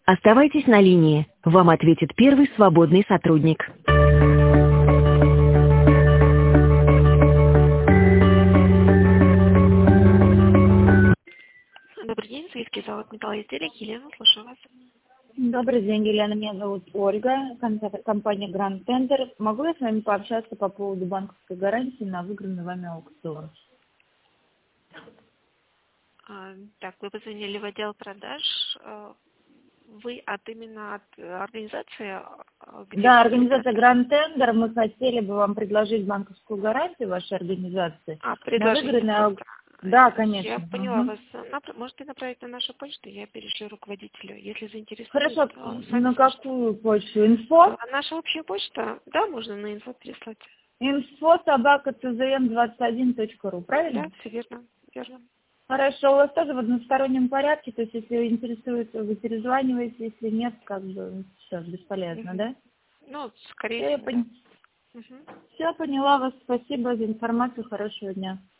Оставайтесь на линии. Вам ответит первый свободный сотрудник. Добрый день, Советский завод металлоизделий. Елена, слушаю вас. Добрый день, Елена. Меня зовут Ольга, компания Grand Tender. Могу я с вами пообщаться по поводу банковской гарантии на выигранный вами аукцион? Так, вы позвонили в отдел продаж. Вы именно от организации? Да, организация Grand Tender. Мы хотели бы вам предложить банковскую гарантию вашей организации. Предложение. Да, конечно. Я поняла вас. Можете направить на нашу почту, я перешлю руководителю, если заинтересует. Хорошо, на какую почту? Инфо? Наша общая почта, да, можно на инфо переслать. info@czm21.ru, правильно? Да, все верно, верно. Хорошо, у вас тоже в одностороннем порядке, то есть если интересует, вы перезваниваете, если нет, как бы все, бесполезно, да? Ну, скорее всего. Все, поняла вас, спасибо за информацию, хорошего дня.